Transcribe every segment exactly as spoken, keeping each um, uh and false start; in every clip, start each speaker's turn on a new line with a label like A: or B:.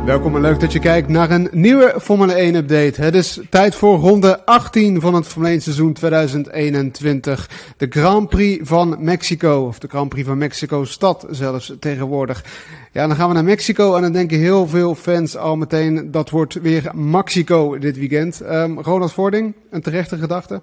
A: Welkom en leuk dat je kijkt naar een nieuwe Formule één update. Het is tijd voor ronde achttien van het Formule één seizoen tweeduizend eenentwintig. De Grand Prix van Mexico, of de Grand Prix van Mexico-stad zelfs tegenwoordig. Ja, dan gaan we naar Mexico en dan denken heel veel fans al meteen dat wordt weer Maxico dit weekend. Um, Ronald Voording, een terechte gedachte?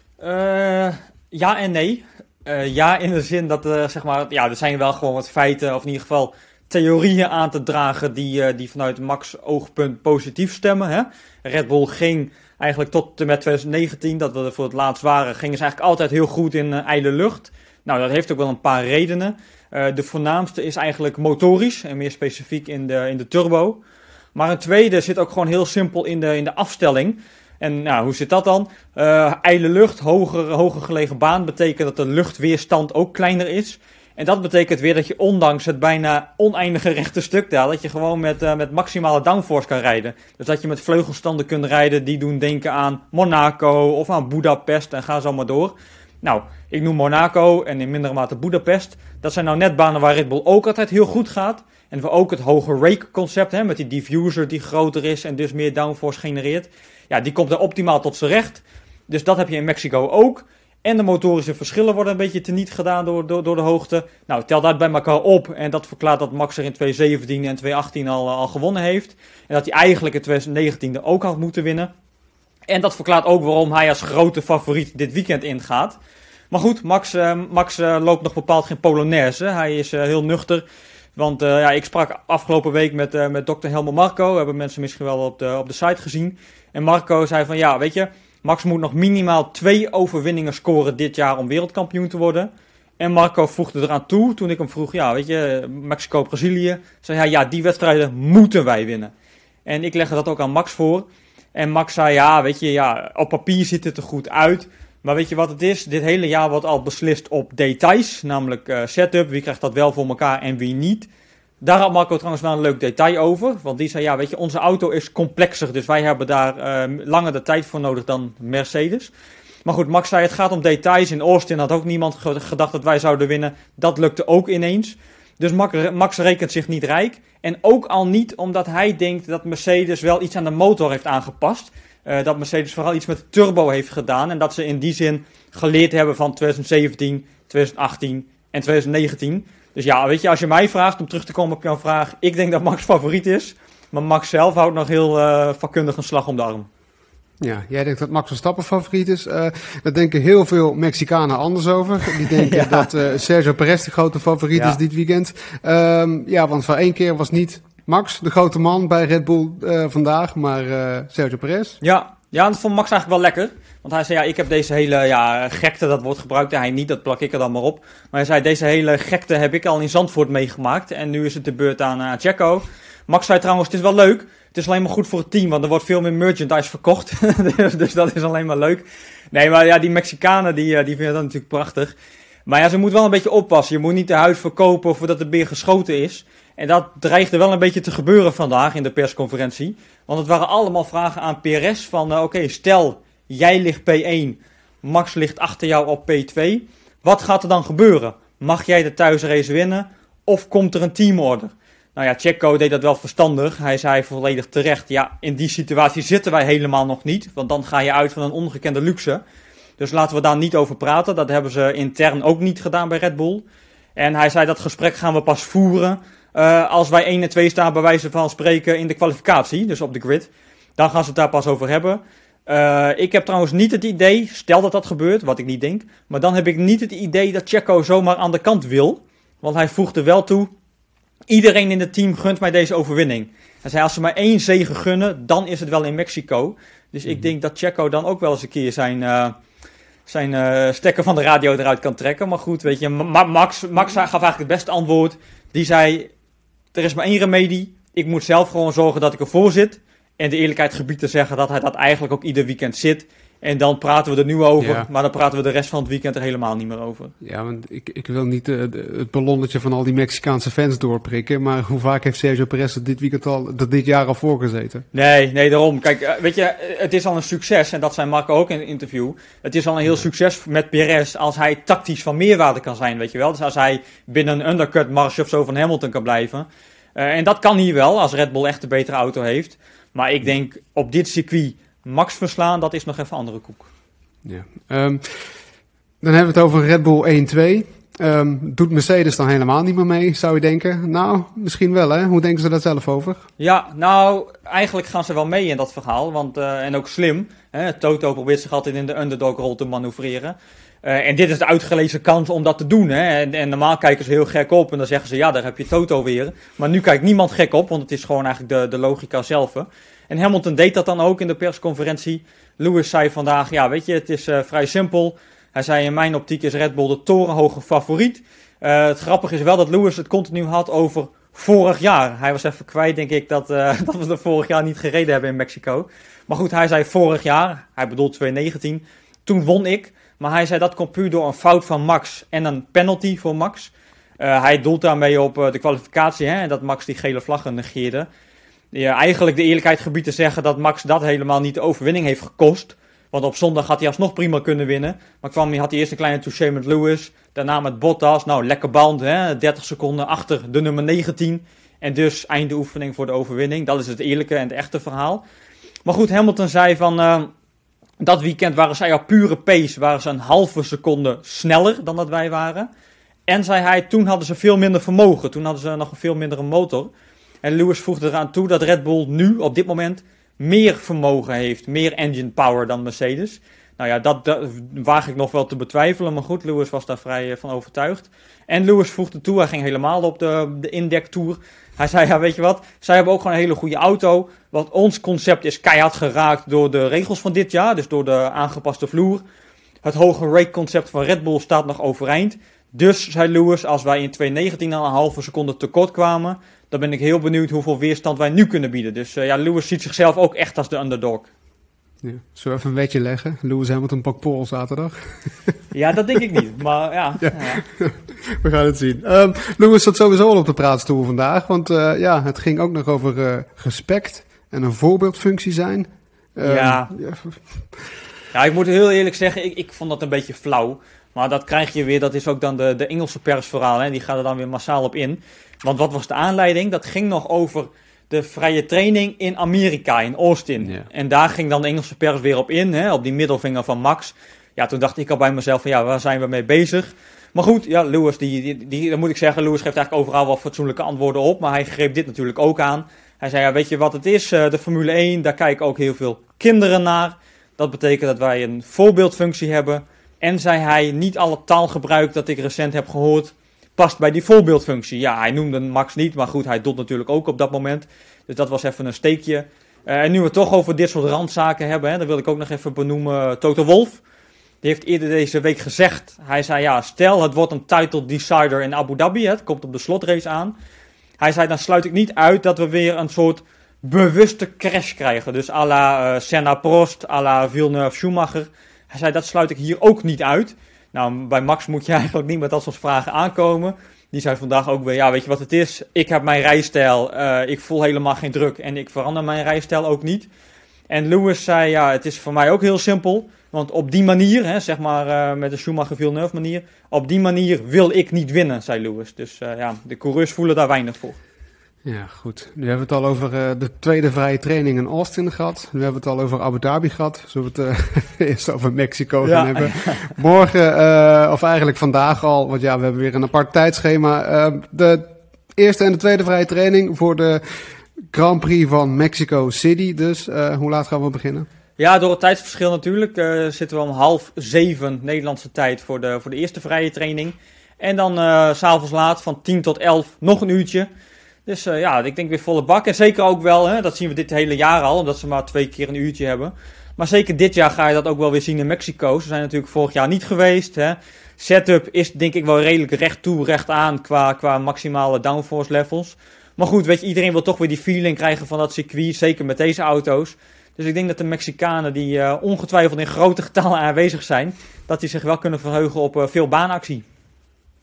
B: Uh, ja en nee. Uh, ja, in de zin dat uh, zeg maar, ja, er zijn wel gewoon wat feiten, of in ieder geval theorieën aan te dragen die, uh, die vanuit Max oogpunt positief stemmen. Hè? Red Bull ging eigenlijk tot en met twintig negentien, dat we er voor het laatst waren, gingen ze eigenlijk altijd heel goed in uh, ijle lucht. Nou, dat heeft ook wel een paar redenen. Uh, de voornaamste is eigenlijk motorisch en meer specifiek in de, in de turbo. Maar een tweede zit ook gewoon heel simpel in de, in de afstelling. En nou, hoe zit dat dan? Uh, ijle lucht, hoger, hoger gelegen baan, betekent dat de luchtweerstand ook kleiner is. En dat betekent weer dat je ondanks het bijna oneindige rechte stuk daar, dat je gewoon met, uh, met maximale downforce kan rijden. Dus dat je met vleugelstanden kunt rijden die doen denken aan Monaco of aan Budapest en ga zo maar door. Nou, ik noem Monaco en in mindere mate Budapest. Dat zijn nou net banen waar Red Bull ook altijd heel goed gaat. En we ook het hoge rake concept, hè, met die diffuser die groter is en dus meer downforce genereert. Ja, die komt er optimaal tot zijn recht. Dus dat heb je in Mexico ook. En de motorische verschillen worden een beetje teniet gedaan door, door, door de hoogte. Nou, tel dat bij elkaar op. En dat verklaart dat Max er in twintig zeventien en twintig achttien al, al gewonnen heeft. En dat hij eigenlijk in twintig negentien er ook had moeten winnen. En dat verklaart ook waarom hij als grote favoriet dit weekend ingaat. Maar goed, Max, uh, Max uh, loopt nog bepaald geen Polonaise. Hij is uh, heel nuchter. Want uh, ja, ik sprak afgelopen week met, uh, met dokter Helmut Marko. Hebben mensen misschien wel op de, op de site gezien. En Marko zei van ja, weet je, Max moet nog minimaal twee overwinningen scoren dit jaar om wereldkampioen te worden. En Marko voegde eraan toe, toen ik hem vroeg, ja, weet je, Mexico-Brazilië. Zei hij, ja, die wedstrijden moeten wij winnen. En ik legde dat ook aan Max voor. En Max zei, ja, weet je, ja, op papier ziet het er goed uit. Maar weet je wat het is? Dit hele jaar wordt al beslist op details, namelijk uh, setup. Wie krijgt dat wel voor elkaar en wie niet? Daar had Marco trouwens wel een leuk detail over. Want die zei, ja, weet je, onze auto is complexer. Dus wij hebben daar uh, langer de tijd voor nodig dan Mercedes. Maar goed, Max zei, het gaat om details. In Austin had ook niemand gedacht dat wij zouden winnen. Dat lukte ook ineens. Dus Max rekent zich niet rijk. En ook al niet omdat hij denkt dat Mercedes wel iets aan de motor heeft aangepast. Uh, dat Mercedes vooral iets met de turbo heeft gedaan. En dat ze in die zin geleerd hebben van twintig zeventien, twintig achttien en twintig negentien. Dus ja, weet je, als je mij vraagt om terug te komen op jouw vraag. Ik denk dat Max favoriet is. Maar Max zelf houdt nog heel uh, vakkundig een slag om de arm.
A: Ja, jij denkt dat Max Verstappen favoriet is. Uh, daar denken heel veel Mexicanen anders over. Die denken ja. dat uh, Sergio Perez de grote favoriet ja. is dit weekend. Um, ja, want voor één keer was niet Max de grote man bij Red Bull uh, vandaag, maar uh, Sergio Perez.
B: Ja. Ja, dat vond Max eigenlijk wel lekker. Want hij zei, ja, ik heb deze hele ja, gekte, dat woord gebruikte hij niet, dat plak ik er dan maar op. Maar hij zei, deze hele gekte heb ik al in Zandvoort meegemaakt. En nu is het de beurt aan uh, Checo. Max zei trouwens, het is wel leuk. Het is alleen maar goed voor het team, want er wordt veel meer merchandise verkocht. dus, dus dat is alleen maar leuk. Nee, maar ja, die Mexicanen, die, die vinden dat natuurlijk prachtig. Maar ja, ze moeten wel een beetje oppassen. Je moet niet de huid verkopen voordat de beer geschoten is. En dat dreigde wel een beetje te gebeuren vandaag in de persconferentie. Want het waren allemaal vragen aan Perez van, uh, oké, okay, stel, jij ligt P één, Max ligt achter jou op P twee. Wat gaat er dan gebeuren? Mag jij de thuisrace winnen of komt er een teamorder? Nou ja, Checo deed dat wel verstandig. Hij zei volledig terecht, ja, in die situatie zitten wij helemaal nog niet. Want dan ga je uit van een ongekende luxe. Dus laten we daar niet over praten. Dat hebben ze intern ook niet gedaan bij Red Bull. En hij zei, dat gesprek gaan we pas voeren Uh, als wij één en twee staan bij wijze van spreken in de kwalificatie, dus op de grid. Dan gaan ze het daar pas over hebben. Uh, ik heb trouwens niet het idee, stel dat dat gebeurt, wat ik niet denk. Maar dan heb ik niet het idee dat Checo zomaar aan de kant wil. Want hij voegde wel toe, iedereen in het team gunt mij deze overwinning. Hij zei, als ze maar één zege gunnen, dan is het wel in Mexico. Dus mm-hmm. ik denk dat Checo dan ook wel eens een keer zijn, uh, zijn uh, stekker van de radio eruit kan trekken. Maar goed, weet je, Ma- Max, Max gaf eigenlijk het beste antwoord. Die zei, er is maar één remedie. Ik moet zelf gewoon zorgen dat ik ervoor zit. En de eerlijkheid gebied te zeggen dat hij dat eigenlijk ook ieder weekend zit. En dan praten we er nu over. Ja. Maar dan praten we de rest van het weekend er helemaal niet meer over.
A: Ja, want ik, ik wil niet uh, het ballonnetje van al die Mexicaanse fans doorprikken. Maar hoe vaak heeft Sergio Perez er dit, weekend al, dit jaar al voorgezeten?
B: Nee, nee, daarom. Kijk, weet je, het is al een succes. En dat zei Marco ook in het interview. Het is al een heel ja. succes met Perez als hij tactisch van meerwaarde kan zijn, weet je wel. Dus als hij binnen een undercut marge of zo van Hamilton kan blijven. Uh, en dat kan hier wel, als Red Bull echt een betere auto heeft. Maar ik denk, op dit circuit Max verslaan, dat is nog even andere koek.
A: Ja. Um, dan hebben we het over Red Bull één twee. Um, doet Mercedes dan helemaal niet meer mee, zou je denken? Nou, misschien wel, hè? Hoe denken ze daar zelf over?
B: Ja, nou, eigenlijk gaan ze wel mee in dat verhaal. Want, uh, en ook slim. Hè? Toto probeert zich altijd in de underdog-rol te manoeuvreren. Uh, en dit is de uitgelezen kans om dat te doen. Hè? En, en normaal kijken ze heel gek op en dan zeggen ze, ja, daar heb je Toto weer. Maar nu kijkt niemand gek op, want het is gewoon eigenlijk de, de logica zelf. Hè? En Hamilton deed dat dan ook in de persconferentie. Lewis zei vandaag, ja, weet je, het is uh, vrij simpel. Hij zei, in mijn optiek is Red Bull de torenhoge favoriet. Uh, het grappige is wel dat Lewis het continu had over vorig jaar. Hij was even kwijt, denk ik, dat, uh, dat we er vorig jaar niet gereden hebben in Mexico. Maar goed, hij zei vorig jaar, hij bedoelt twintig negentien, toen won ik. Maar hij zei dat komt puur door een fout van Max en een penalty voor Max. Uh, hij doelt daarmee op uh, de kwalificatie, hè, en dat Max die gele vlaggen negeerde. Ja, eigenlijk de eerlijkheid gebied te zeggen dat Max dat helemaal niet de overwinning heeft gekost. Want op zondag had hij alsnog prima kunnen winnen. Maar kwam, had hij eerst een kleine touché met Lewis. Daarna met Bottas. Nou, lekker band, hè? dertig seconden achter de nummer negentien. En dus einde oefening voor de overwinning. Dat is het eerlijke en het echte verhaal. Maar goed, Hamilton zei van... Uh, dat weekend waren zij op pure pace. Waren ze een halve seconde sneller dan dat wij waren. En zei hij, toen hadden ze veel minder vermogen. Toen hadden ze nog een veel mindere motor. En Lewis voegde eraan toe dat Red Bull nu op dit moment... meer vermogen heeft, meer engine power dan Mercedes. Nou ja, dat, dat waag ik nog wel te betwijfelen, maar goed, Lewis was daar vrij uh, van overtuigd. En Lewis voegde toe, hij ging helemaal op de, de indektour. Hij zei, ja, weet je wat, zij hebben ook gewoon een hele goede auto. Want ons concept is keihard geraakt door de regels van dit jaar, dus door de aangepaste vloer. Het hoge rake concept van Red Bull staat nog overeind. Dus, zei Lewis, als wij in twintig negentien al een halve seconde tekort kwamen... dan ben ik heel benieuwd hoeveel weerstand wij nu kunnen bieden. Dus uh, ja, Lewis ziet zichzelf ook echt als de underdog.
A: Ja. Zullen we even een wetje leggen? Lewis Hamilton pakt pole zaterdag.
B: Ja, dat denk ik niet. Maar ja. ja.
A: ja. We gaan het zien. Um, Lewis zat sowieso al op de praatstoel vandaag. Want uh, ja, het ging ook nog over uh, respect en een voorbeeldfunctie zijn. Um,
B: ja. ja. Ja, ik moet heel eerlijk zeggen, ik, ik vond dat een beetje flauw. Maar dat krijg je weer, dat is ook dan de, de Engelse persverhaal. Hè? Die gaat er dan weer massaal op in. Want wat was de aanleiding? Dat ging nog over de vrije training in Amerika, in Austin. Ja. En daar ging dan de Engelse pers weer op in, hè? Op die middelvinger van Max. Ja, toen dacht ik al bij mezelf van ja, waar zijn we mee bezig? Maar goed, ja, Lewis, die, die, die, dan moet ik zeggen, Lewis geeft eigenlijk overal wel fatsoenlijke antwoorden op. Maar hij greep dit natuurlijk ook aan. Hij zei, ja, weet je wat het is? De Formule één, daar kijken ook heel veel kinderen naar. Dat betekent dat wij een voorbeeldfunctie hebben. En zei hij, niet alle taalgebruik dat ik recent heb gehoord past bij die voorbeeldfunctie. Ja, hij noemde Max niet, maar goed, hij doet natuurlijk ook op dat moment. Dus dat was even een steekje. Uh, en nu we het toch over dit soort randzaken hebben, hè, dan wil ik ook nog even benoemen Toto Wolff. Die heeft eerder deze week gezegd, hij zei ja, stel het wordt een title decider in Abu Dhabi, hè, het komt op de slotrace aan. Hij zei, dan sluit ik niet uit dat we weer een soort bewuste crash krijgen. Dus à la uh, Senna-Prost, à la Villeneuve-Schumacher. Hij zei, dat sluit ik hier ook niet uit. Nou, bij Max moet je eigenlijk niet met dat soort vragen aankomen. Die zei vandaag ook weer, ja, weet je wat het is? Ik heb mijn rijstijl, uh, ik voel helemaal geen druk en ik verander mijn rijstijl ook niet. En Lewis zei, ja, het is voor mij ook heel simpel. Want op die manier, hè, zeg maar uh, met de Schumacher-Villeneuve manier, op die manier wil ik niet winnen, zei Lewis. Dus uh, ja, de coureurs voelen daar weinig voor.
A: Ja, goed. Nu hebben we het al over uh, de tweede vrije training in Austin gehad. Nu hebben we het al over Abu Dhabi gehad. Zullen we het uh, eerst over Mexico gaan ja. hebben. Morgen, uh, of eigenlijk vandaag al, want ja, we hebben weer een apart tijdschema. Uh, de eerste en de tweede vrije training voor de Grand Prix van Mexico City. Dus uh, hoe laat gaan we beginnen?
B: Ja, door het tijdsverschil natuurlijk uh, zitten we om half zeven Nederlandse tijd voor de, voor de eerste vrije training. En dan uh, 's avonds laat van tien tot elf nog een uurtje. Dus uh, ja, ik denk weer volle bak. En zeker ook wel, hè, dat zien we dit hele jaar al, omdat ze maar twee keer een uurtje hebben. Maar zeker dit jaar ga je dat ook wel weer zien in Mexico. Ze zijn natuurlijk vorig jaar niet geweest. Hè. Setup is denk ik wel redelijk recht toe, recht aan qua, qua maximale downforce levels. Maar goed, weet je, iedereen wil toch weer die feeling krijgen van dat circuit, zeker met deze auto's. Dus ik denk dat de Mexicanen die uh, ongetwijfeld in grote getallen aanwezig zijn, dat die zich wel kunnen verheugen op uh, veel baanactie.
A: Ja,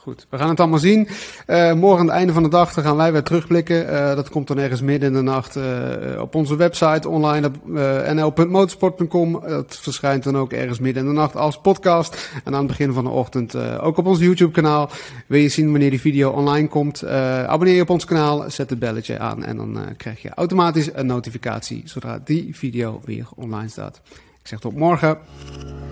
A: Goed, we gaan het allemaal zien. Uh, morgen aan het einde van de dag gaan wij weer terugblikken. Uh, dat komt dan ergens midden in de nacht uh, op onze website online op uh, n l punt motorsport punt com. Dat verschijnt dan ook ergens midden in de nacht als podcast. En aan het begin van de ochtend uh, ook op ons YouTube kanaal. Wil je zien wanneer die video online komt? Uh, abonneer je op ons kanaal, zet het belletje aan en dan uh, krijg je automatisch een notificatie zodra die video weer online staat. Ik zeg tot morgen.